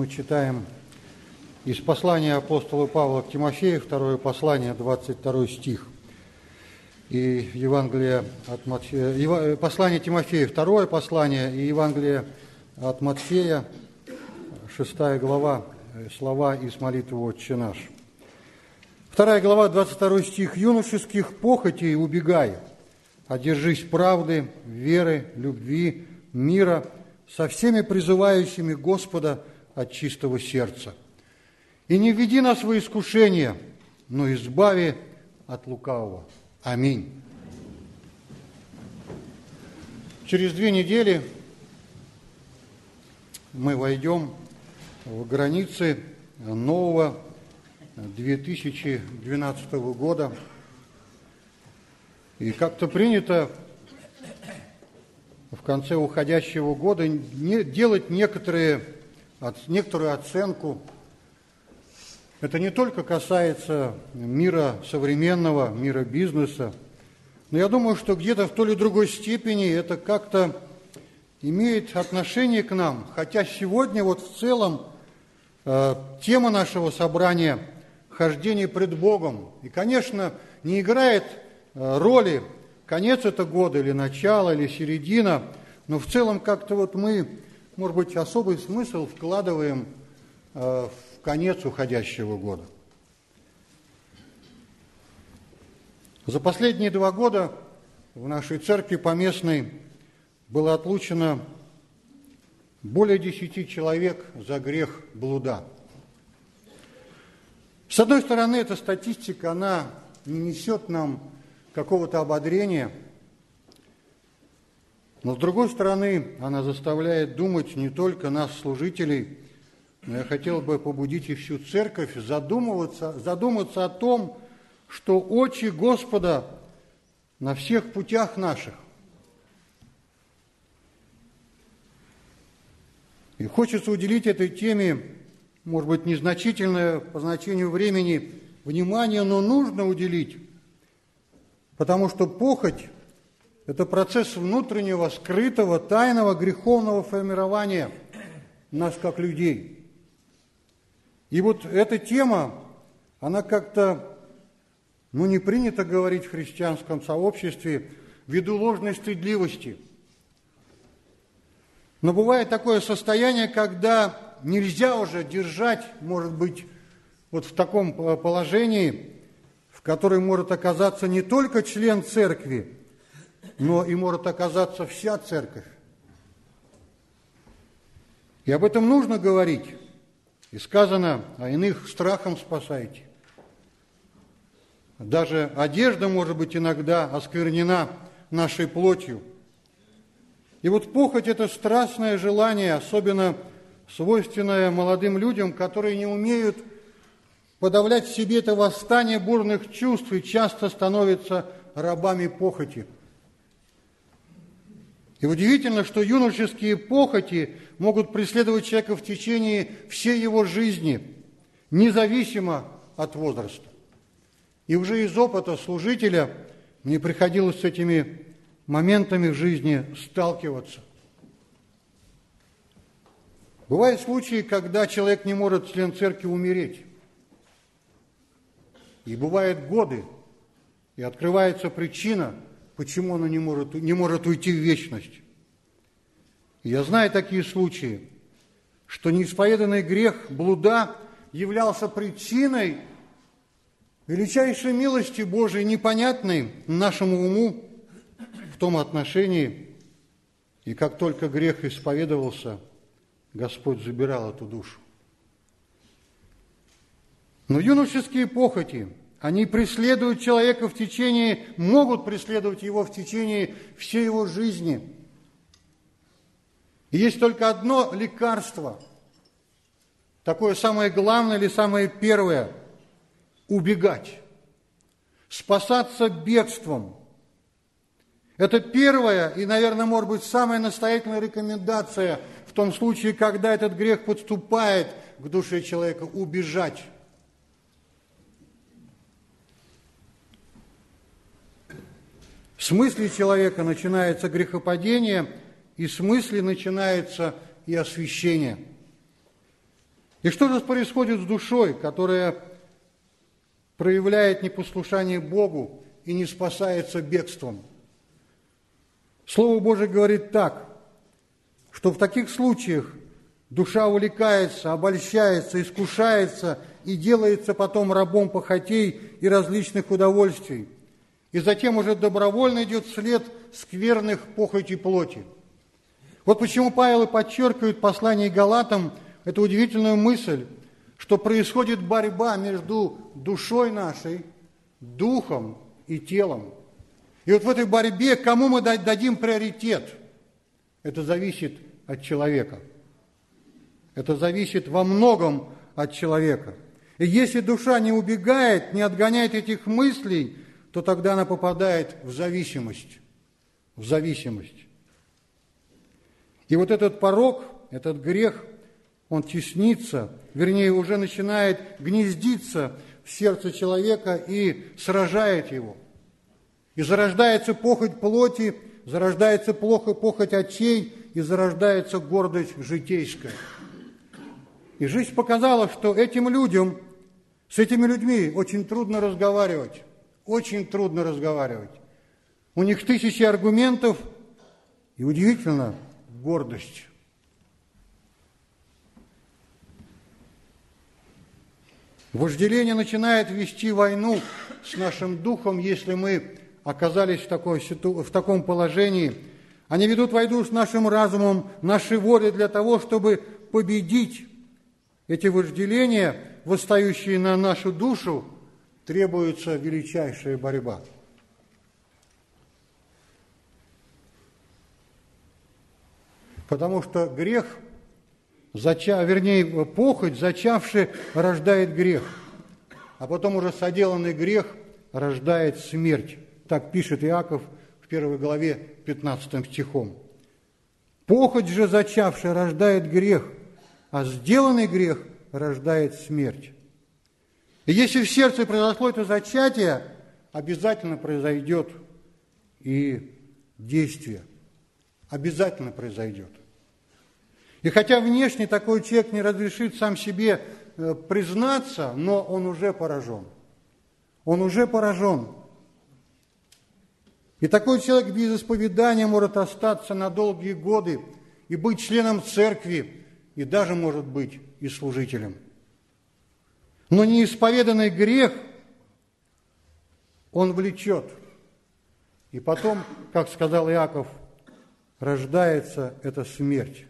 мы читаем из послания апостола Павла к Тимофею, второе послание, 22 стих. И Евангелие от Матфея, послание Тимофея, второе послание, и Евангелие от Матфея, 6 глава, слова из молитвы «Отче наш». 2 глава, 22 стих. «Юношеских похотей убегай, одержись правды, веры, любви, мира, со всеми призывающими Господа от чистого сердца. И не введи нас во искушение, но избави от лукавого». Аминь. Через 2 недели мы войдем в границы нового 2012 года. И как-то принято в конце уходящего года делать некоторую оценку. Это не только касается мира современного, мира бизнеса, но я думаю, что где-то в той или другой степени это как-то имеет отношение к нам. Хотя сегодня вот в целом тема нашего собрания – хождение пред Богом. И, конечно, не играет роли, конец это года или начало, или середина, но в целом как-то вот мы, может быть, особый смысл вкладываем в конец уходящего года. За последние 2 года в нашей церкви поместной было отлучено более 10 человек за грех блуда. С одной стороны, эта статистика, она не несет нам какого-то ободрения, но с другой стороны, она заставляет думать не только нас, служителей, но я хотел бы побудить и всю церковь задуматься о том, что очи Господа на всех путях наших. И хочется уделить этой теме, может быть, незначительное по значению времени внимание, но нужно уделить, потому что похоть – это процесс внутреннего, скрытого, тайного, греховного формирования нас как людей. И вот эта тема, она как-то, не принято говорить в христианском сообществе ввиду ложной стыдливости. Но бывает такое состояние, когда нельзя уже держать, может быть, вот в таком положении, в котором может оказаться не только член церкви, но и может оказаться вся церковь. И об этом нужно говорить. И сказано, а иных страхом спасайте. Даже одежда может быть иногда осквернена нашей плотью. И вот похоть – это страстное желание, особенно свойственное молодым людям, которые не умеют подавлять в себе это восстание бурных чувств и часто становятся рабами похоти. И удивительно, что юношеские похоти могут преследовать человека в течение всей его жизни, независимо от возраста. И уже из опыта служителя мне приходилось с этими моментами в жизни сталкиваться. Бывают случаи, когда человек не может, член церкви, умереть. И бывают годы, и открывается причина, почему он не может уйти в вечность. И я знаю такие случаи, что неисповеданный грех блуда являлся причиной величайшей милости Божией, непонятной нашему уму в том отношении. И как только грех исповедовался, Господь забирал эту душу. Но юношеские похоти, они преследуют человека могут преследовать его в течение всей его жизни. И есть только одно лекарство, такое самое главное или самое первое – убегать, спасаться бегством. Это первая и, наверное, может быть, самая настоятельная рекомендация в том случае, когда этот грех подступает к душе человека – убежать. С мысли человека начинается грехопадение, и с мысли начинается и освящение. И что же происходит с душой, которая проявляет непослушание Богу и не спасается бегством? Слово Божие говорит так, что в таких случаях душа увлекается, обольщается, искушается и делается потом рабом похотей и различных удовольствий, и затем уже добровольно идет вслед скверных похотей плоти. Вот почему Павел и подчеркивает в послании к Галатам эту удивительную мысль, что происходит борьба между душой нашей, духом и телом. И вот в этой борьбе кому мы дадим приоритет? Это зависит от человека. Это зависит во многом от человека. И если душа не убегает, не отгоняет этих мыслей, то тогда она попадает в зависимость. В зависимость. И вот этот порок, этот грех, он теснится, вернее, уже начинает гнездиться в сердце человека и сражает его. И зарождается похоть плоти, зарождается похоть очей, и зарождается гордость житейская. И жизнь показала, что этим людям, с этими людьми очень трудно разговаривать. Очень трудно разговаривать. У них тысячи аргументов, и удивительно, гордость. Вожделение начинает вести войну с нашим духом, если мы оказались в таком положении. Они ведут войну с нашим разумом, нашей волей для того, чтобы победить эти вожделения, восстающие на нашу душу, требуется величайшая борьба. Потому что грех, похоть, зачавший, рождает грех, а потом уже соделанный грех рождает смерть. Так пишет Иаков в 1 главе 15 стихом. Похоть же зачавшая рождает грех, а сделанный грех рождает смерть. И если в сердце произошло это зачатие, обязательно произойдет и действие. Обязательно произойдет. И хотя внешне такой человек не разрешит сам себе признаться, но он уже поражен. Он уже поражен. И такой человек без исповедания может остаться на долгие годы и быть членом церкви, и даже, может быть, и служителем. Но неисповеданный грех, он влечет. И потом, как сказал Иаков, рождается эта смерть.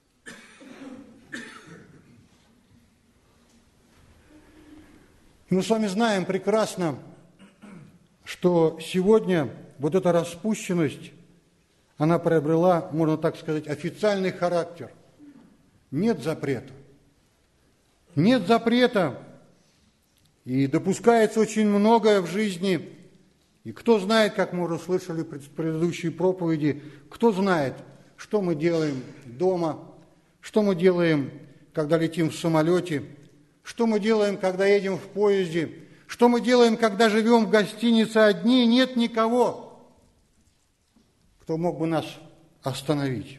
Мы с вами знаем прекрасно, что сегодня вот эта распущенность, она приобрела, можно так сказать, официальный характер. Нет запрета. Нет запрета, и допускается очень многое в жизни. И кто знает, как мы уже слышали в предыдущей проповеди, кто знает, что мы делаем дома, что мы делаем, когда летим в самолете, что мы делаем, когда едем в поезде, что мы делаем, когда живем в гостинице одни, нет никого, кто мог бы нас остановить.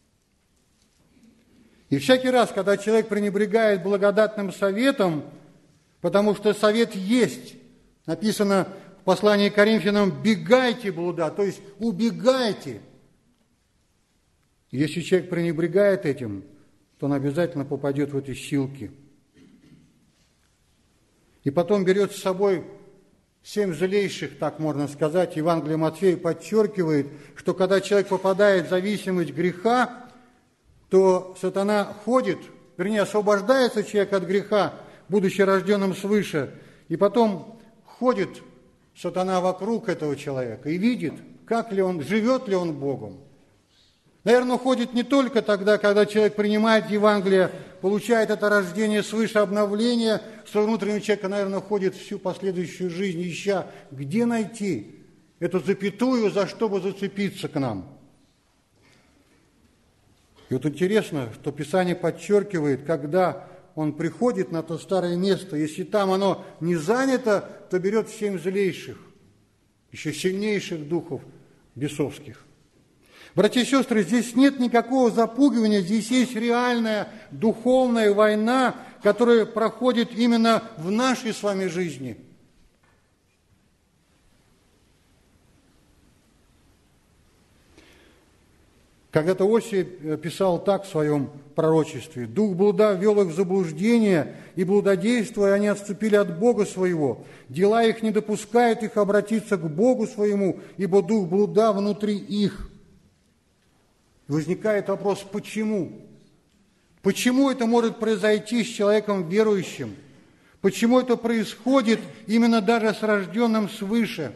И всякий раз, когда человек пренебрегает благодатным советом, потому что совет есть, написано в послании к Коринфянам, бегайте блуда, то есть убегайте. И если человек пренебрегает этим, то он обязательно попадет в эти силки. И потом берет с собой 7 злейших, так можно сказать. Евангелие Матфея подчеркивает, что когда человек попадает в зависимость греха, то сатана ходит, вернее, освобождается человек от греха, будучи рожденным свыше, и потом ходит сатана вокруг этого человека и видит, как ли он, живет ли он Богом. Наверное, ходит не только тогда, когда человек принимает Евангелие, получает это рождение свыше, обновление своего внутреннего человека, наверное, ходит всю последующую жизнь, ища, где найти эту запятую, за что бы зацепиться к нам. И вот интересно, что Писание подчеркивает, когда он приходит на то старое место, если там оно не занято, то берет 7 злейших, еще сильнейших духов бесовских. Братья и сестры, здесь нет никакого запугивания, здесь есть реальная духовная война, которая проходит именно в нашей с вами жизни. Когда-то Осия писал так в своем пророчестве: «Дух блуда ввел их в заблуждение, и блудодействуя, они отступили от Бога своего. Дела их не допускают их обратиться к Богу своему, ибо дух блуда внутри их». Возникает вопрос, почему? Почему это может произойти с человеком верующим? Почему это происходит именно даже с рожденным свыше?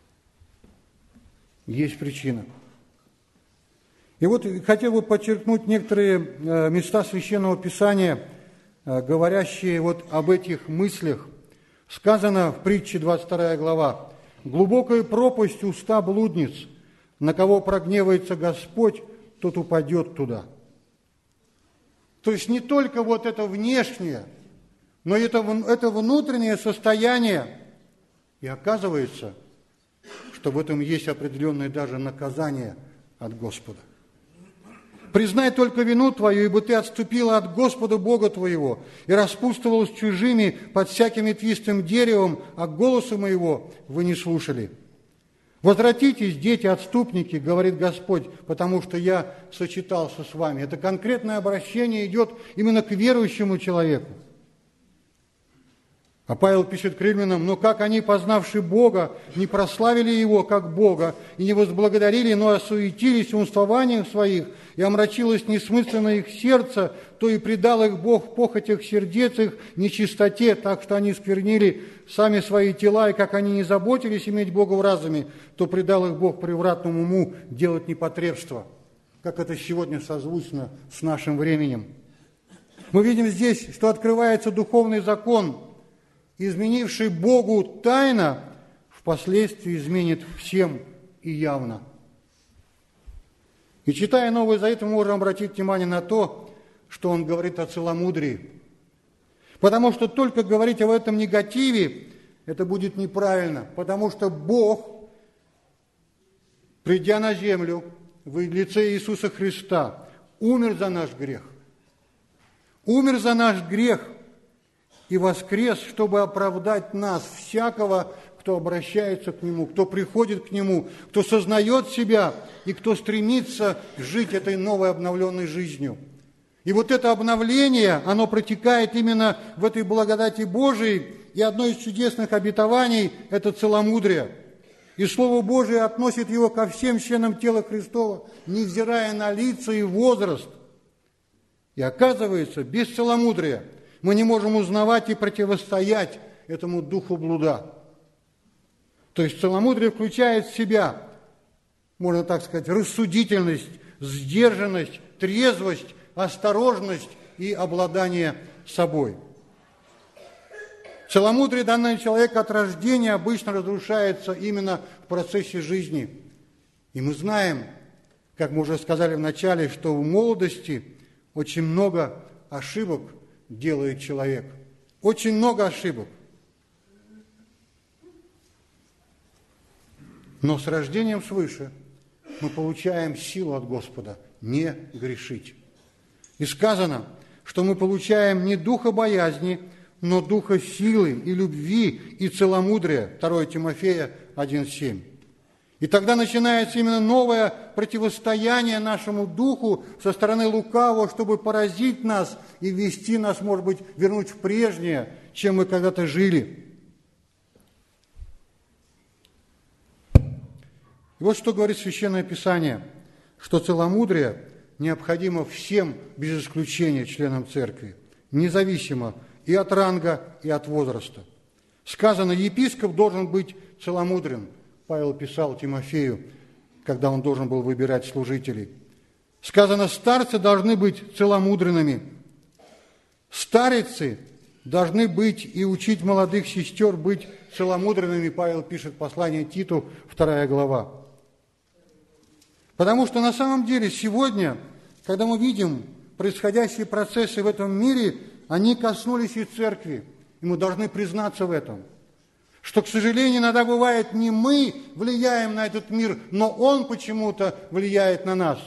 Есть причина. И вот хотел бы подчеркнуть некоторые места Священного Писания, говорящие вот об этих мыслях. Сказано в притче 22 глава: «Глубокая пропасть уста блудниц, на кого прогневается Господь, тот упадет туда». То есть не только вот это внешнее, но это внутреннее состояние. И оказывается, что в этом есть определенное даже наказание от Господа. «Признай только вину твою, ибо ты отступила от Господа Бога твоего и распутствовала с чужими под всяким ветвистым деревом, а голоса моего вы не слушали. Возвратитесь, дети, отступники, говорит Господь, потому что я сочетался с вами». Это конкретное обращение идет именно к верующему человеку. А Павел пишет к римлянам: «Но как они, познавши Бога, не прославили Его как Бога и не возблагодарили, но осуетились в умствованиях своих, и омрачилось несмысленно их сердце, то и предал их Бог в похотях сердец их нечистоте, так что они сквернили сами свои тела, и как они не заботились иметь Бога в разуме, то предал их Бог превратному уму делать непотребство». Как это сегодня созвучно с нашим временем. Мы видим здесь, что открывается духовный закон, изменивший Богу тайно, впоследствии изменит всем и явно. И читая Новый Завет, мы можем обратить внимание на то, что он говорит о целомудрии. Потому что только говорить об этом негативе, это будет неправильно. Потому что Бог, придя на землю в лице Иисуса Христа, умер за наш грех. Умер за наш грех и воскрес, чтобы оправдать нас, всякого, кто обращается к Нему, кто приходит к Нему, кто сознает себя и кто стремится жить этой новой обновленной жизнью. И вот это обновление, оно протекает именно в этой благодати Божией, и одно из чудесных обетований – это целомудрие. И Слово Божие относит его ко всем членам тела Христова, невзирая на лица и возраст. И оказывается, без целомудрия мы не можем узнавать и противостоять этому духу блуда. То есть целомудрие включает в себя, можно так сказать, рассудительность, сдержанность, трезвость, осторожность и обладание собой. Целомудрие, данное человеку от рождения, обычно разрушается именно в процессе жизни. И мы знаем, как мы уже сказали в начале, что в молодости очень много ошибок делает человек. Очень много ошибок. Но с рождением свыше мы получаем силу от Господа не грешить. И сказано, что мы получаем не духа боязни, но духа силы и любви и целомудрия. 2 Тимофея 1,7. И тогда начинается именно новое противостояние нашему духу со стороны лукавого, чтобы поразить нас и ввести нас, может быть, вернуть в прежнее, чем мы когда-то жили. И вот что говорит Священное Писание, что целомудрие необходимо всем, без исключения, членам церкви, независимо и от ранга, и от возраста. Сказано, епископ должен быть целомудрен. Павел писал Тимофею, когда он должен был выбирать служителей. Сказано, старцы должны быть целомудренными. Старицы должны быть и учить молодых сестер быть целомудренными. Павел пишет послание Титу, 2 глава. Потому что на самом деле сегодня, когда мы видим происходящие процессы в этом мире, они коснулись и церкви, и мы должны признаться в этом. Что, к сожалению, иногда бывает, не мы влияем на этот мир, но он почему-то влияет на нас.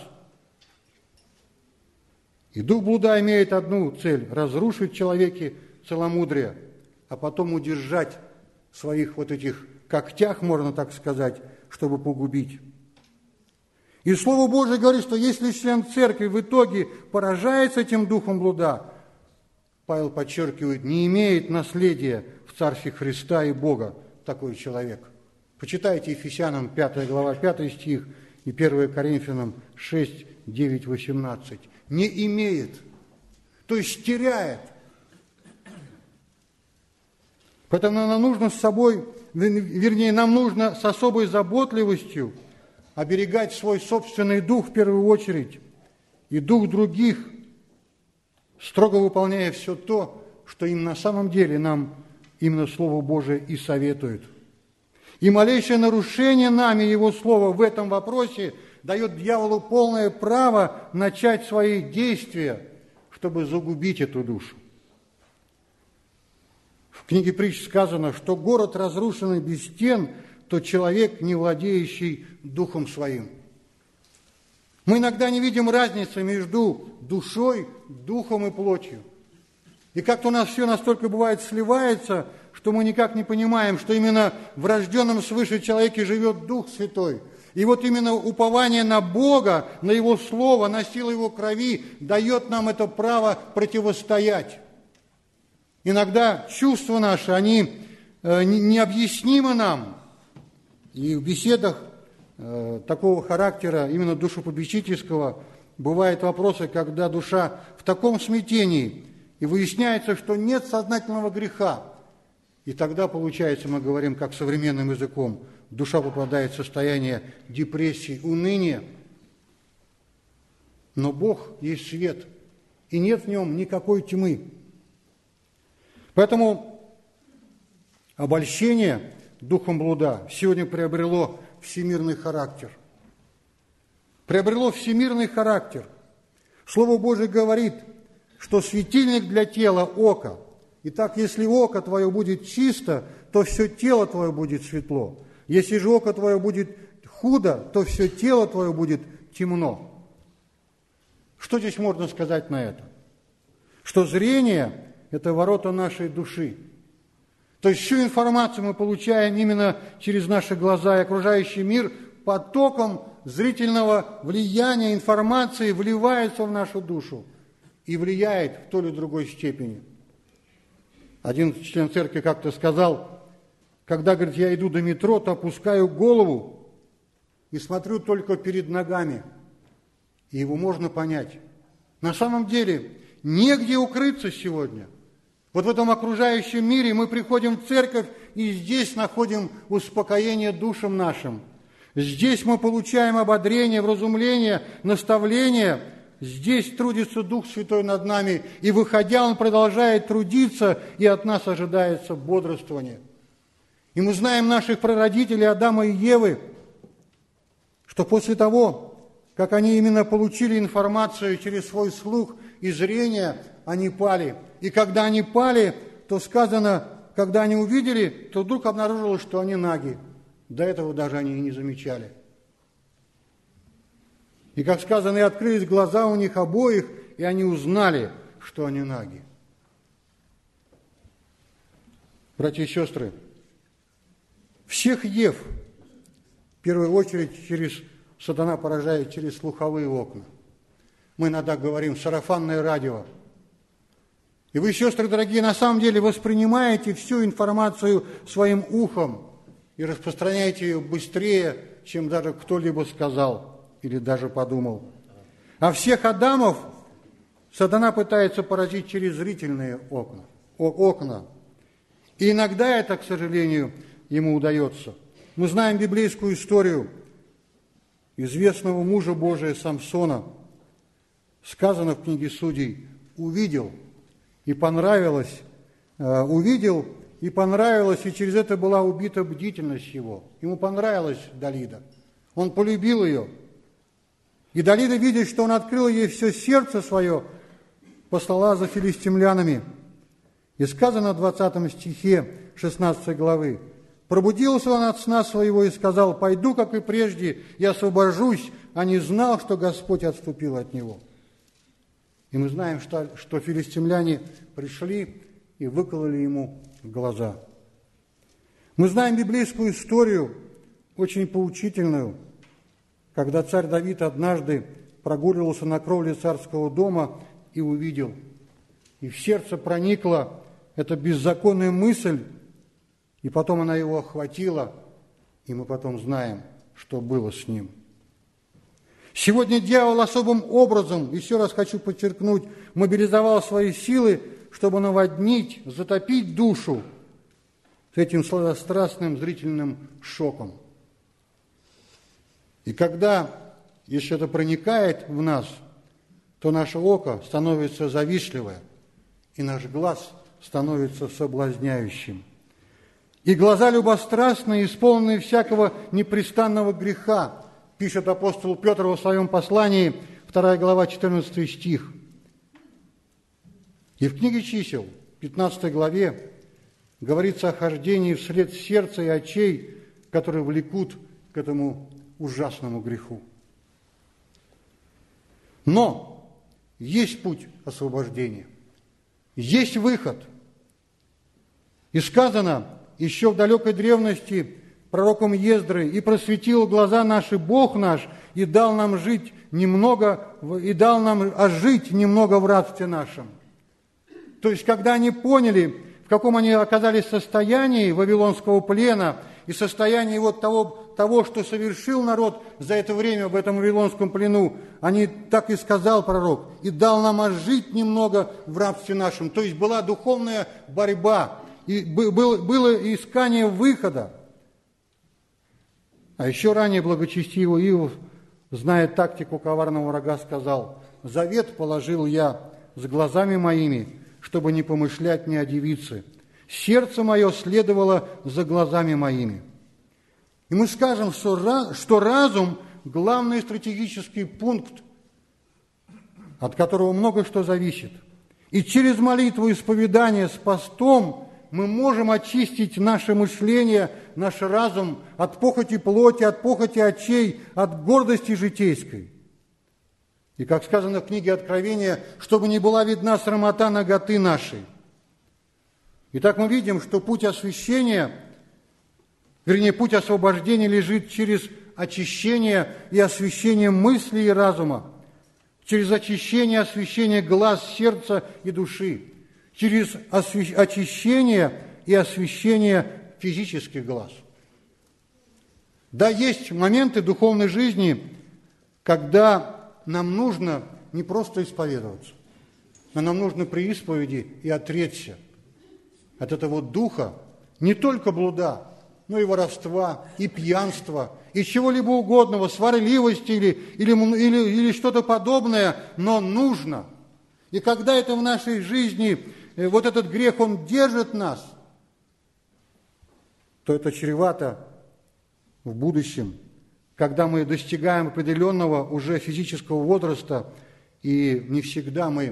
И дух блуда имеет одну цель – разрушить в человеке целомудрие, а потом удержать в своих вот этих когтях, можно так сказать, чтобы погубить. И Слово Божие говорит, что если член церкви в итоге поражается этим духом блуда, Павел подчеркивает, не имеет наследия в Царстве Христа и Бога такой человек. Почитайте Ефесянам 5 глава, 5 стих и 1 Коринфянам 6, 9, 18. Не имеет, то есть теряет. Поэтому нам нужно с собой, вернее, нам нужно с особой заботливостью оберегать свой собственный дух в первую очередь и дух других, строго выполняя все то, что им на самом деле нам именно Слово Божие и советует. И малейшее нарушение нами Его Слова в этом вопросе дает дьяволу полное право начать свои действия, чтобы загубить эту душу. В книге Притч сказано, что город, разрушенный без стен, то человек, не владеющий духом своим. Мы иногда не видим разницы между душой, духом и плотью. И как-то у нас все настолько бывает сливается, что мы никак не понимаем, что именно в рожденном свыше человеке живет Дух Святой. И вот именно упование на Бога, на Его Слово, на силу Его крови дает нам это право противостоять. Иногда чувства наши, они необъяснимы нам. И в беседах такого характера, именно душепопечительского, бывают вопросы, когда душа в таком смятении, и выясняется, что нет сознательного греха. И тогда, получается, мы говорим, как современным языком, душа попадает в состояние депрессии, уныния. Но Бог есть свет, и нет в нем никакой тьмы. Поэтому обольщение духом блуда сегодня приобрело всемирный характер. Приобрело всемирный характер. Слово Божие говорит, что светильник для тела – око. Итак, если око твое будет чисто, то все тело твое будет светло. Если же око твое будет худо, то все тело твое будет темно. Что здесь можно сказать на это? Что зрение – это ворота нашей души. То есть всю информацию мы получаем именно через наши глаза, и окружающий мир потоком зрительного влияния информации вливается в нашу душу и влияет в той или другой степени. Один член церкви как-то сказал, когда, говорит, я иду до метро, то опускаю голову и смотрю только перед ногами, и его можно понять. На самом деле негде укрыться сегодня. Вот в этом окружающем мире мы приходим в церковь, и здесь находим успокоение душам нашим. Здесь мы получаем ободрение, вразумление, наставление. Здесь трудится Дух Святой над нами, и, выходя, Он продолжает трудиться, и от нас ожидается бодрствование. И мы знаем наших прародителей Адама и Евы, что после того, как они именно получили информацию через свой слух и зрение, они пали. И когда они пали, то сказано, когда они увидели, то вдруг обнаружилось, что они наги. До этого даже они и не замечали. И, как сказано, и открылись глаза у них обоих, и они узнали, что они наги. Братья и сестры, всех Ев, в первую очередь, сатана поражает через слуховые окна. Мы иногда говорим «сарафанное радио». И вы, сестры дорогие, на самом деле воспринимаете всю информацию своим ухом и распространяете ее быстрее, чем даже кто-либо сказал или даже подумал. А всех Адамов сатана пытается поразить через зрительные окна. И иногда это, к сожалению, ему удается. Мы знаем библейскую историю известного мужа Божия Самсона. Сказано в книге Судей: увидел и понравилось, и через это была убита бдительность его. Ему понравилась Далида, он полюбил ее. И Далида, видя, что он открыл ей все сердце свое, послала за филистимлянами. И сказано в 20 стихе 16 главы: Пробудился он от сна своего и сказал: пойду, как и прежде, и освобожусь, а не знал, что Господь отступил от него. И мы знаем, что филистимляне пришли и выкололи ему глаза. Мы знаем библейскую историю, очень поучительную, когда царь Давид однажды прогуливался на кровле царского дома и увидел, и в сердце проникла эта беззаконная мысль, и потом она его охватила, и мы потом знаем, что было с ним. Сегодня дьявол особым образом, еще раз хочу подчеркнуть, мобилизовал свои силы, чтобы наводнить, затопить душу с этим сладострастным зрительным шоком. И когда, если это проникает в нас, то наше око становится завистливое, и наш глаз становится соблазняющим. И глаза любострастные, исполненные всякого непрестанного греха, пишет апостол Петр во своем послании, 2 глава, 14 стих. И в книге чисел, 15 главе, говорится о хождении вслед сердца и очей, которые влекут к этому ужасному греху. Но есть путь освобождения, есть выход. И сказано еще в далекой древности пророком Ездры: «И просветил глаза наши Бог наш, и дал нам жить немного, и дал нам ожить немного в рабстве нашем». То есть, когда они поняли, в каком они оказались состоянии вавилонского плена и состоянии вот того, что совершил народ за это время в этом вавилонском плену, они, так и сказал пророк: «И дал нам ожить немного в рабстве нашем». То есть была духовная борьба, и было искание выхода. А еще ранее благочестивый Иов, зная тактику коварного врага, сказал: «Завет положил я с глазами моими, чтобы не помышлять ни о девице. Сердце мое следовало за глазами моими». И мы скажем, что разум – главный стратегический пункт, от которого много что зависит. И через молитву и исповедание с постом мы можем очистить наше мышление, наш разум от похоти плоти, от похоти очей, от гордости житейской. И, как сказано в книге Откровения, чтобы не была видна срамота наготы нашей. Итак, мы видим, что путь освящения, путь освобождения лежит через очищение и освящение мысли и разума, через очищение и освящение глаз, сердца и души, через очищение и освящение физических глаз. Да, есть моменты духовной жизни, когда нам нужно не просто исповедоваться, но нам нужно при исповеди и отречься от этого духа не только блуда, но и воровства, и пьянства, и чего-либо угодного, сварливости или что-то подобное, но нужно. И когда это в нашей жизни, вот этот грех, он держит нас, то это чревато в будущем, когда мы достигаем определенного уже физического возраста, и не всегда мы,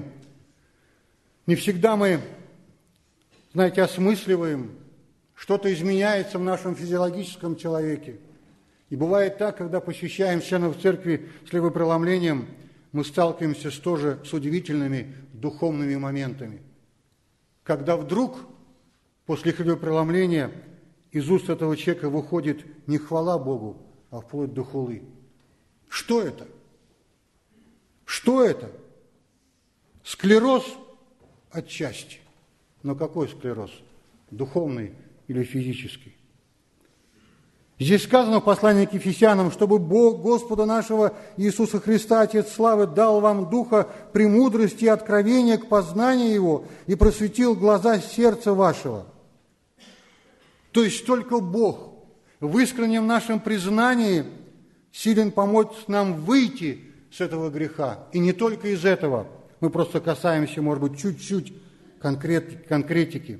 знаете, осмысливаем, что-то изменяется в нашем физиологическом человеке. И бывает так, когда посещаем членов церкви с хлебопреломлением, мы сталкиваемся тоже с удивительными духовными моментами. Когда вдруг после хлебопреломления из уст этого человека выходит не хвала Богу, а вплоть до хулы. Что это? Что это? Склероз отчасти. Но какой склероз? Духовный или физический? Здесь сказано в послании к Ефесянам, чтобы Бог Господа нашего Иисуса Христа, Отец славы, дал вам духа премудрости и откровения к познанию Его и просветил глаза сердца вашего. То есть только Бог в искреннем нашем признании силен помочь нам выйти с этого греха. И не только из этого. Мы просто касаемся, может быть, чуть-чуть конкретики.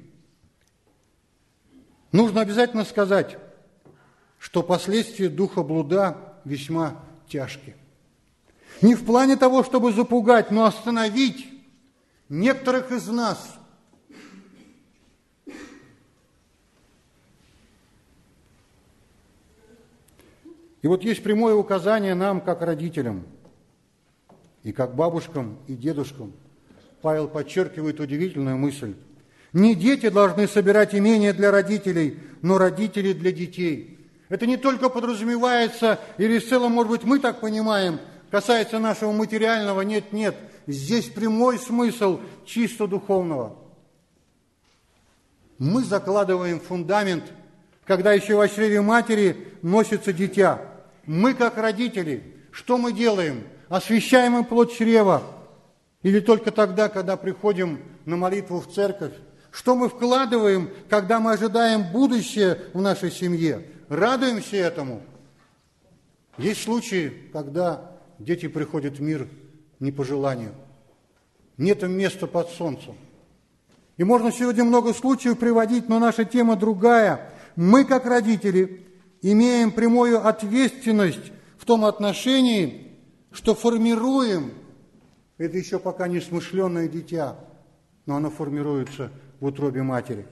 Нужно обязательно сказать, что последствия духа блуда весьма тяжкие. Не в плане того, чтобы запугать, но остановить некоторых из нас. И вот есть прямое указание нам, как родителям, и как бабушкам, и дедушкам. Павел подчеркивает удивительную мысль. Не дети должны собирать имения для родителей, но родители для детей. Это не только подразумевается, или в целом, может быть, мы так понимаем, касается нашего материального, нет. Здесь прямой смысл чисто духовного. Мы закладываем фундамент, когда еще во чреве матери носится дитя. Мы, как родители, что мы делаем? Освящаем им плод чрева? Или только тогда, когда приходим на молитву в церковь? Что мы вкладываем, когда мы ожидаем будущее в нашей семье? Радуемся этому? Есть случаи, когда дети приходят в мир не по желанию. Нет им места под солнцем. И можно сегодня много случаев приводить, но наша тема другая. Мы, как родители, имеем прямую ответственность в том отношении, что формируем, это еще пока не смышленное дитя, но оно формируется в утробе матери.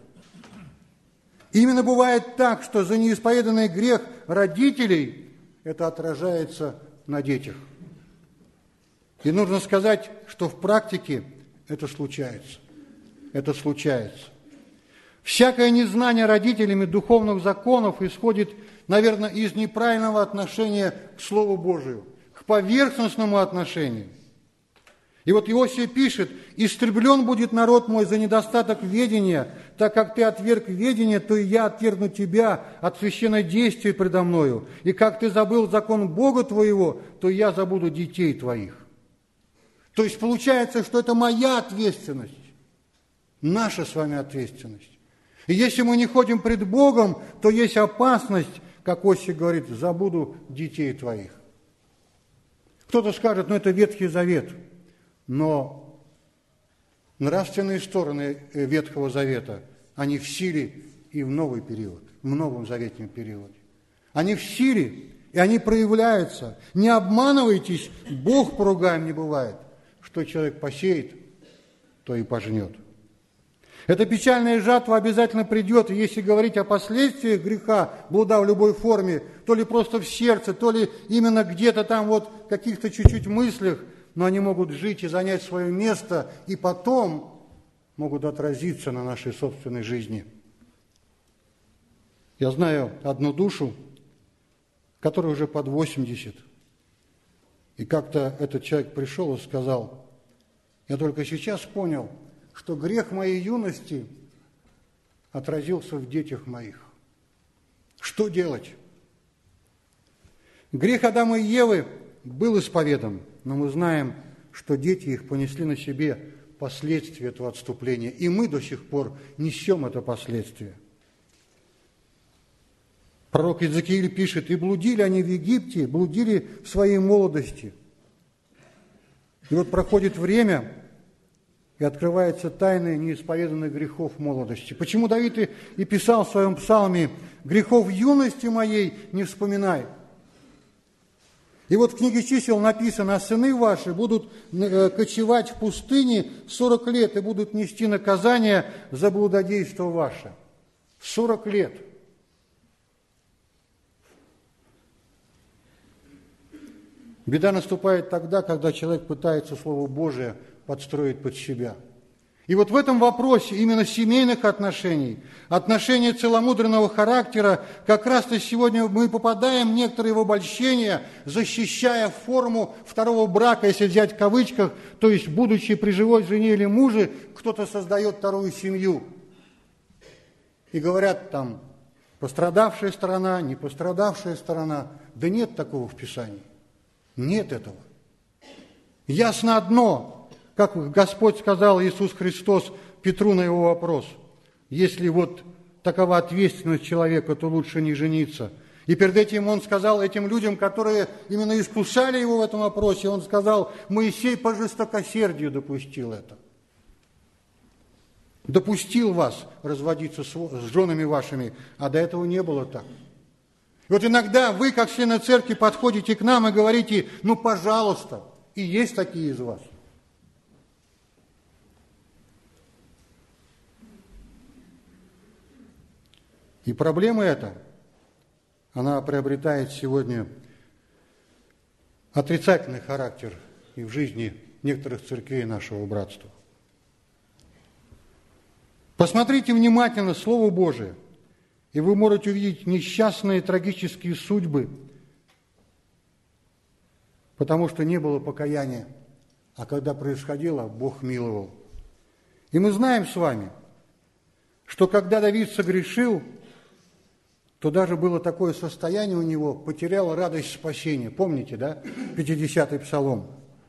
Именно бывает так, что за неисповеданный грех родителей это отражается на детях. И нужно сказать, что в практике это случается. Это случается. Всякое незнание родителями духовных законов исходит, наверное, из неправильного отношения к Слову Божию, к поверхностному отношению. И вот Иосия пишет: «Истреблен будет народ мой за недостаток ведения, так как ты отверг ведение, то и я отвергну тебя от священнодействия предо мною. И как ты забыл закон Бога твоего, то я забуду детей твоих». То есть получается, что это моя ответственность, наша с вами ответственность. И если мы не ходим пред Богом, то есть опасность, как Иосия говорит, забуду детей твоих. Кто-то скажет, это Ветхий Завет. Но нравственные стороны Ветхого Завета, они в силе и в новый период, в Новом Заветном периоде. Они в силе, и они проявляются. Не обманывайтесь, Бог поругаем не бывает. Что человек посеет, то и пожнет. Эта печальная жатва обязательно придет, и если говорить о последствиях греха, блуда в любой форме, то ли просто в сердце, то ли именно где-то там вот каких-то чуть-чуть мыслях, но они могут жить и занять свое место, и потом могут отразиться на нашей собственной жизни. Я знаю одну душу, которой уже под 80, и как-то этот человек пришел и сказал: я только сейчас понял, что грех моей юности отразился в детях моих. Что делать? Грех Адама и Евы был исповедан, но мы знаем, что дети их понесли на себе последствия этого отступления, и мы до сих пор несем это последствие. Пророк Иезекииль пишет: «И блудили они в Египте, блудили в своей молодости». И вот проходит время, и открывается тайна неисповеданных грехов молодости. Почему Давид и писал в своем псалме: «Грехов юности моей не вспоминай». И вот в книге чисел написано: «А сыны ваши будут кочевать в пустыне 40 лет и будут нести наказание за блудодейство ваше». 40 лет. Беда наступает тогда, когда человек пытается Слово Божие подстроить под себя. И вот в этом вопросе именно семейных отношений, отношений целомудренного характера, как раз-то сегодня мы попадаем в некоторые в обольщения, защищая форму второго брака, если взять в кавычках, то есть, будучи при живой жене или муже, кто-то создает вторую семью. И говорят там: пострадавшая сторона, не пострадавшая сторона. Да нет такого в Писании. Нет этого. Ясно одно, как Господь сказал, Иисус Христос, Петру на его вопрос: если вот такова ответственность человека, то лучше не жениться. И перед этим он сказал этим людям, которые именно искушали его в этом вопросе, он сказал: Моисей по жестокосердию допустил это. Допустил вас разводиться с женами вашими, а до этого не было так. И вот иногда вы, как члены церкви, подходите к нам и говорите: пожалуйста, и есть такие из вас. И проблема эта, она приобретает сегодня отрицательный характер и в жизни некоторых церквей нашего братства. Посмотрите внимательно Слово Божие, и вы можете увидеть несчастные трагические судьбы, потому что не было покаяния, а когда происходило, Бог миловал. И мы знаем с вами, что когда Давид согрешил, то даже было такое состояние у него, потерял радость спасения. Помните, да? 50-й Псалом.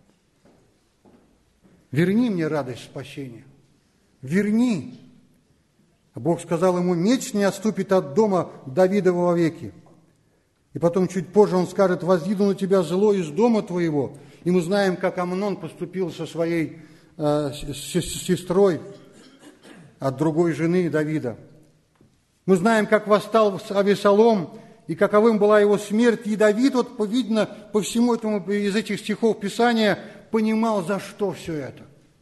«Верни мне радость спасения, верни». А Бог сказал ему: «Меч не отступит от дома Давидова вовеки». И потом чуть позже он скажет: «Возъеду на тебя зло из дома твоего». И мы знаем, как Амнон поступил со своей сестрой от другой жены Давида. Мы знаем, как восстал Авесолом, и каковым была его смерть. И Давид, вот видно по всему этому, из этих стихов Писания, понимал, за что все это.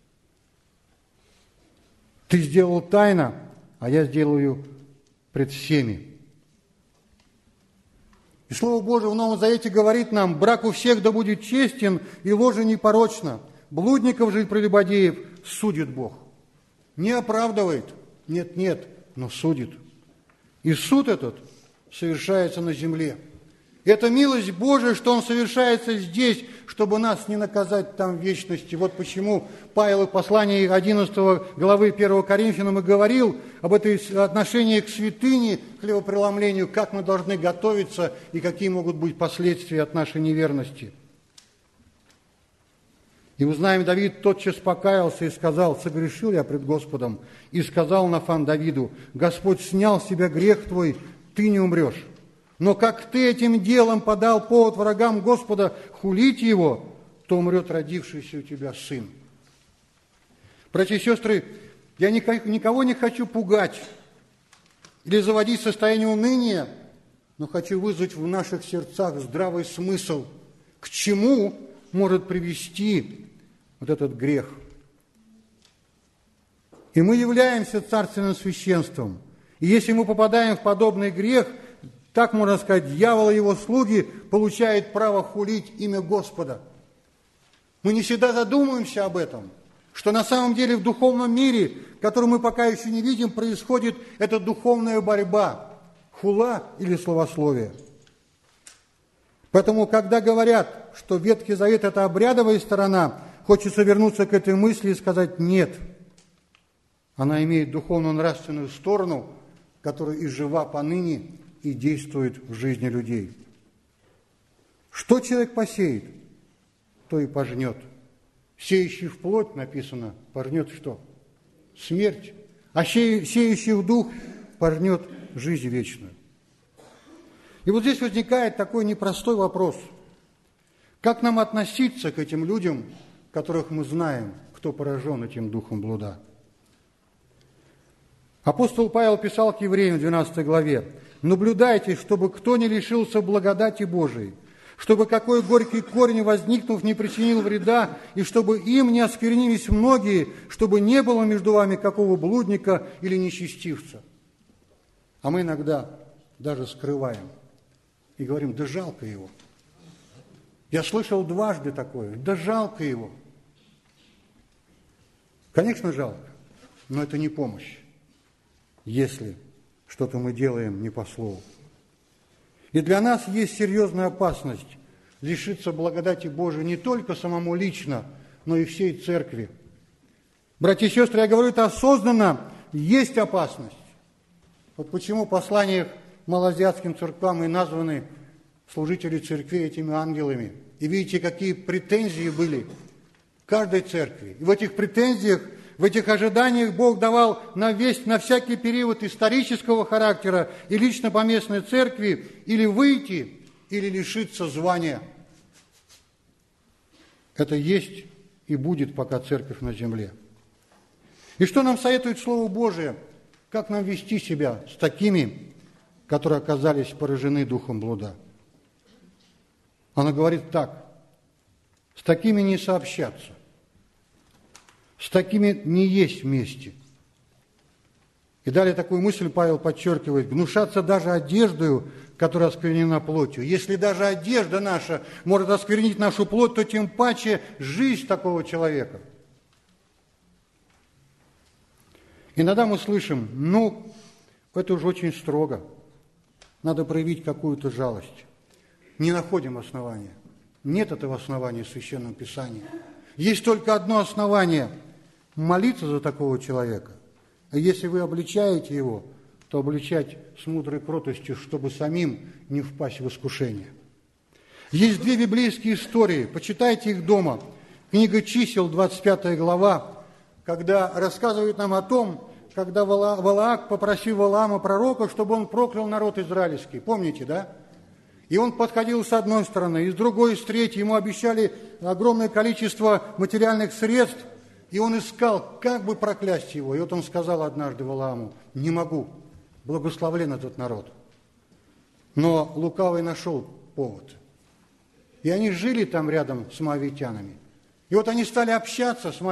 Ты сделал тайно, а я сделаю пред всеми. И Слово Божие в Новом Завете говорит нам: брак у всех да будет честен, и ложа непорочна. Блудников же и прелюбодеев судит Бог. Не оправдывает, нет, но судит. И суд этот совершается на земле. Это милость Божия, что Он совершается здесь, чтобы нас не наказать там в вечности. Вот почему Павел в послании 11 главы 1 Коринфянам и говорил об этой отношении к святыне, к хлебопреломлению, как мы должны готовиться и какие могут быть последствия от нашей неверности. И мы знаем, Давид тотчас покаялся и сказал: «Согрешил я пред Господом». И сказал Нафан Давиду: «Господь снял с тебя грех твой, ты не умрешь. Но как ты этим делом подал повод врагам Господа хулить его, то умрет родившийся у тебя сын». Братья и сестры, я никого не хочу пугать или заводить в состояние уныния, но хочу вызвать в наших сердцах здравый смысл, к чему может привести вот этот грех. И мы являемся царственным священством. И если мы попадаем в подобный грех, так можно сказать, дьявол и его слуги получают право хулить имя Господа. Мы не всегда задумываемся об этом, что на самом деле в духовном мире, который мы пока еще не видим, происходит эта духовная борьба, хула или словословие. Поэтому, когда говорят, что Ветхий Завет – это обрядовая сторона, хочется вернуться к этой мысли и сказать: нет. Она имеет духовно-нравственную сторону, которая и жива поныне, и действует в жизни людей. Что человек посеет, то и пожнет. Сеющий в плоть, написано, пожнет что? Смерть. А сеющий в дух пожнет жизнь вечную. И вот здесь возникает такой непростой вопрос. Как нам относиться к этим людям, которых мы знаем, кто поражен этим духом блуда? Апостол Павел писал к евреям в 12 главе: «Наблюдайте, чтобы кто не лишился благодати Божией, чтобы какой горький корень, возникнув, не причинил вреда, и чтобы им не осквернились многие, чтобы не было между вами какого блудника или нечестивца». А мы иногда даже скрываем и говорим: да жалко его. Я слышал дважды такое: да жалко его. Конечно, жалко, но это не помощь, если что-то мы делаем не по слову. И для нас есть серьезная опасность лишиться благодати Божией не только самому лично, но и всей церкви. Братья и сестры, я говорю это осознанно, есть опасность. Вот почему в посланиях малоазиатским церквам и названы служители церкви этими ангелами. И видите, какие претензии были в каждой церкви. И в этих претензиях, в этих ожиданиях Бог давал на всякий период исторического характера и лично поместной церкви или выйти, или лишиться звания. Это есть и будет пока церковь на земле. И что нам советует Слово Божие? Как нам вести себя с такими, которые оказались поражены духом блуда? Она говорит так: с такими не сообщаться, с такими не есть вместе. И далее такую мысль Павел подчеркивает: гнушаться даже одеждою, которая осквернена плотью. Если даже одежда наша может осквернить нашу плоть, то тем паче жизнь такого человека. Иногда мы слышим: это уже очень строго, надо проявить какую-то жалость. Не находим основания. Нет этого основания в Священном Писании. Есть только одно основание – молиться за такого человека. А если вы обличаете его, то обличать с мудрой кротостью, чтобы самим не впасть в искушение. Есть две библейские истории, почитайте их дома. Книга Чисел, 25 глава, когда рассказывает нам о том, когда Валаак попросил Валаама пророка, чтобы он проклял народ израильский. Помните, да? И он подходил с одной стороны, и с другой, и с третьей. Ему обещали огромное количество материальных средств, и он искал, как бы проклясть его. И вот он сказал однажды Валааму: не могу, благословлен этот народ. Но лукавый нашел повод. И они жили там рядом с моавитянами. И вот они стали общаться с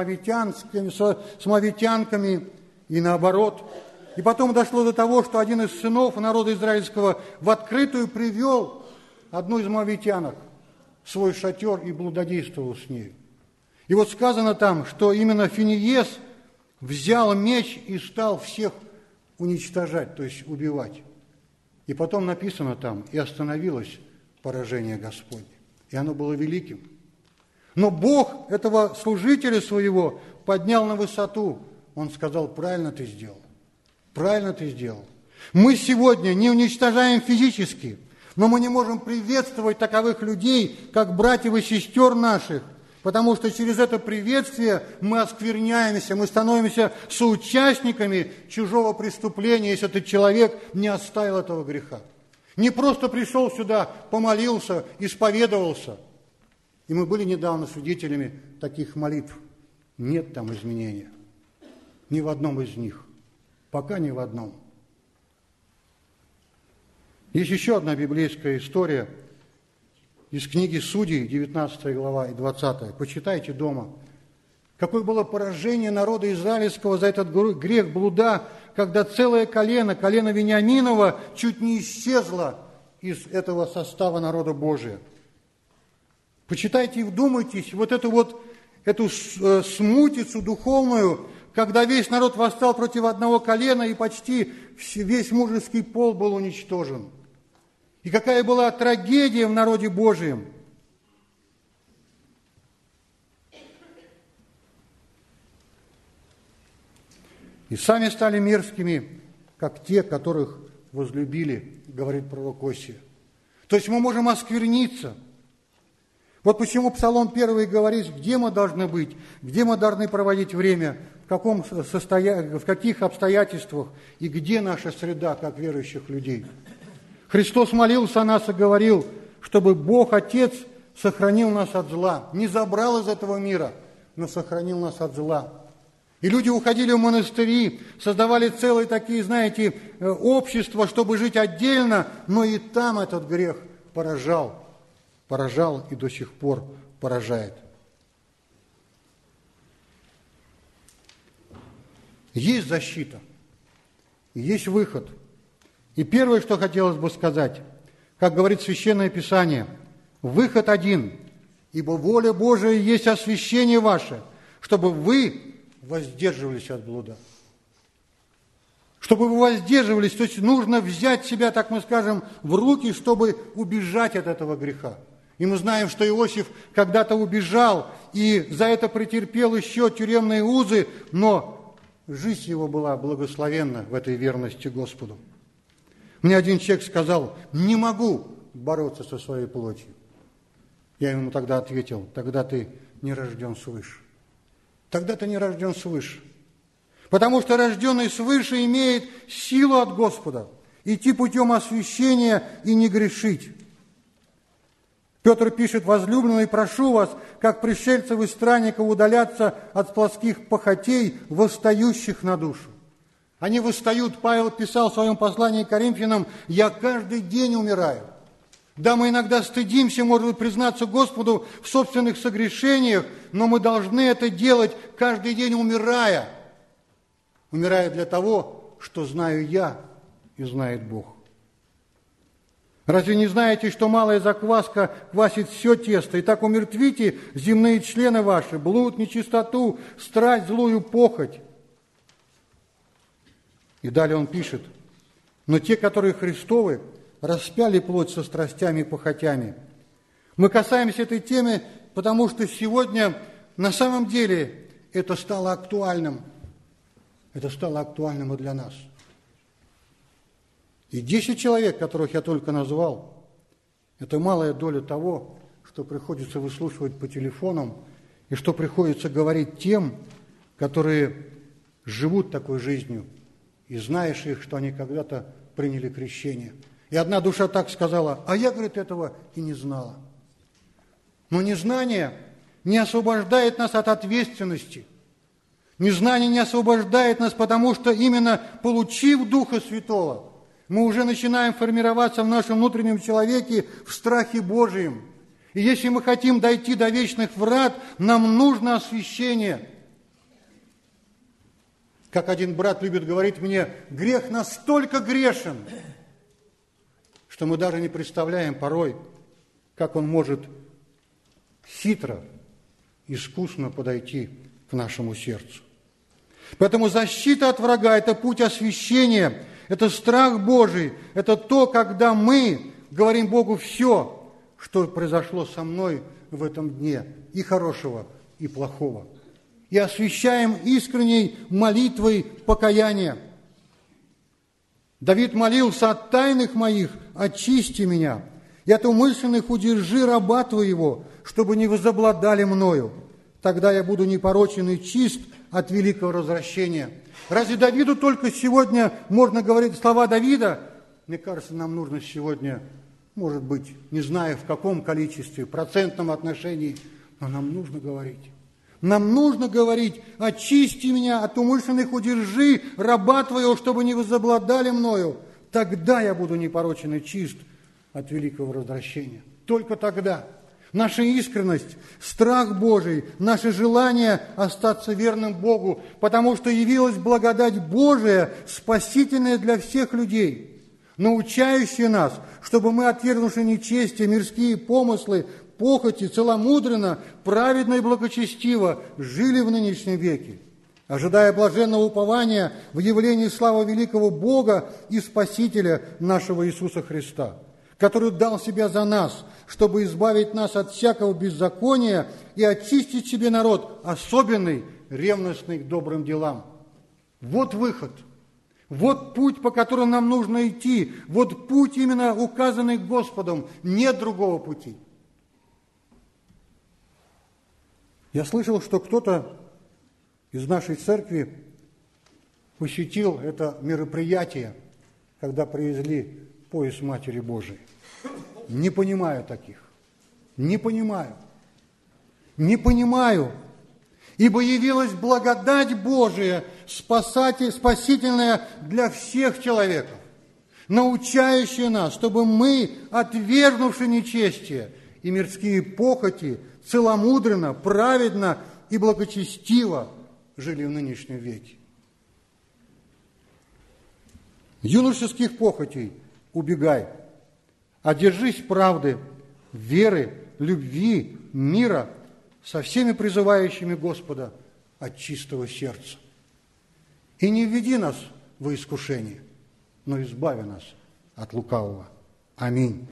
моавитянками и наоборот. И потом дошло до того, что один из сынов народа израильского в открытую привел одну из моавитянок в свой шатер и блудодействовал с ней. И вот сказано там, что именно Финиес взял меч и стал всех уничтожать, то есть убивать. И потом написано там: и остановилось поражение Господне. И оно было великим. Но Бог этого служителя своего поднял на высоту. Он сказал: правильно ты сделал. Правильно ты сделал. Мы сегодня не уничтожаем физически, но мы не можем приветствовать таковых людей, как братьев и сестер наших, потому что через это приветствие мы оскверняемся, мы становимся соучастниками чужого преступления, если этот человек не оставил этого греха. Не просто пришел сюда, помолился, исповедовался. И мы были недавно свидетелями таких молитв. Нет там изменения. Ни в одном из них. Пока ни в одном. Есть еще одна библейская история из книги Судей, 19 глава и 20. Почитайте дома. Какое было поражение народа израильского за этот грех блуда, когда целое колено, колено Вениаминова, чуть не исчезло из этого состава народа Божия. Почитайте и вдумайтесь в эту смутицу духовную, когда весь народ восстал против одного колена, и почти весь мужеский пол был уничтожен. И какая была трагедия в народе Божьем. И сами стали мерзкими, как те, которых возлюбили, говорит пророк Осия. То есть мы можем оскверниться. Вот почему Псалом 1 говорит, где мы должны быть, где мы должны проводить время, в каких обстоятельствах и где наша среда, как верующих людей. Христос молился о нас и говорил, чтобы Бог Отец сохранил нас от зла, не забрал из этого мира, но сохранил нас от зла. И люди уходили в монастыри, создавали целые такие, общества, чтобы жить отдельно, но и там этот грех поражал и до сих пор поражает. Есть защита, есть выход. И первое, что хотелось бы сказать, как говорит Священное Писание, выход один, ибо воля Божия есть освящение ваше, чтобы вы воздерживались от блуда. Чтобы вы воздерживались, то есть нужно взять себя, так мы скажем, в руки, чтобы убежать от этого греха. И мы знаем, что Иосиф когда-то убежал и за это претерпел еще тюремные узы, но жизнь его была благословенна в этой верности Господу. Мне один человек сказал: не могу бороться со своей плотью. Я ему тогда ответил: тогда ты не рожден свыше. Тогда ты не рожден свыше. Потому что рожденный свыше имеет силу от Господа идти путем освящения и не грешить. Петр пишет: возлюбленный, прошу вас, как пришельцев и странников, удаляться от плотских похотей, восстающих на душу. Они восстают. Павел писал в своем послании к Коринфянам: я каждый день умираю. Да, мы иногда стыдимся, может быть, признаться Господу в собственных согрешениях, но мы должны это делать каждый день, умирая. Умирая для того, что знаю я и знает Бог. Разве не знаете, что малая закваска квасит все тесто, и так умертвите земные члены ваши, блуд, нечистоту, страсть, злую похоть? И далее он пишет: но те, которые Христовы, распяли плоть со страстями и похотями. Мы касаемся этой темы, потому что сегодня на самом деле это стало актуальным. Это стало актуальным и для нас. И 10 человек, которых я только назвал, это малая доля того, что приходится выслушивать по телефонам и что приходится говорить тем, которые живут такой жизнью, и знаешь их, что они когда-то приняли крещение. И одна душа так сказала: а я, говорит, этого и не знала. Но незнание не освобождает нас от ответственности. Незнание не освобождает нас, потому что именно получив Духа Святого, мы уже начинаем формироваться в нашем внутреннем человеке в страхе Божьем. И если мы хотим дойти до вечных врат, нам нужно освящение. Как один брат любит говорить мне, грех настолько грешен, что мы даже не представляем порой, как он может хитро, искусно подойти к нашему сердцу. Поэтому защита от врага – это путь освящения, это страх Божий, это то, когда мы говорим Богу все, что произошло со мной в этом дне, и хорошего, и плохого. И освящаем искренней молитвой покаяния. Давид молился: от тайных моих очисти меня, и от умышленных удержи раба твоего, чтобы не возобладали мною. Тогда я буду непорочен и чист от великого развращения. Разве Давиду только сегодня можно говорить слова Давида? Мне кажется, нам нужно сегодня, может быть, не знаю в каком количестве, процентном отношении, но нам нужно говорить. Нам нужно говорить: очисти меня от умышленных удержи раба твоего, чтобы не возобладали мною. Тогда я буду непорочен и чист от великого развращения. Только тогда. Наша искренность, страх Божий, наше желание остаться верным Богу, потому что явилась благодать Божия, спасительная для всех людей, научающая нас, чтобы мы, отвергнувши нечестие, мирские помыслы, похоти, целомудренно, праведно и благочестиво жили в нынешнем веке, ожидая блаженного упования в явлении славы великого Бога и Спасителя нашего Иисуса Христа, который дал себя за нас, чтобы избавить нас от всякого беззакония и очистить себе народ, особенный, ревностный к добрым делам. Вот выход, вот путь, по которому нам нужно идти, вот путь, именно указанный Господом, нет другого пути. Я слышал, что кто-то из нашей церкви посетил это мероприятие, когда привезли пояс Матери Божией. Не понимаю таких. Не понимаю. Не понимаю. Ибо явилась благодать Божия, спасительная для всех человеков, научающая нас, чтобы мы, отвергнувши нечестие и мирские похоти, целомудренно, праведно и благочестиво жили в нынешнем веке. Юношеских похотей убегай, а держись правды, веры, любви, мира со всеми призывающими Господа от чистого сердца. И не введи нас во искушение, но избави нас от лукавого. Аминь.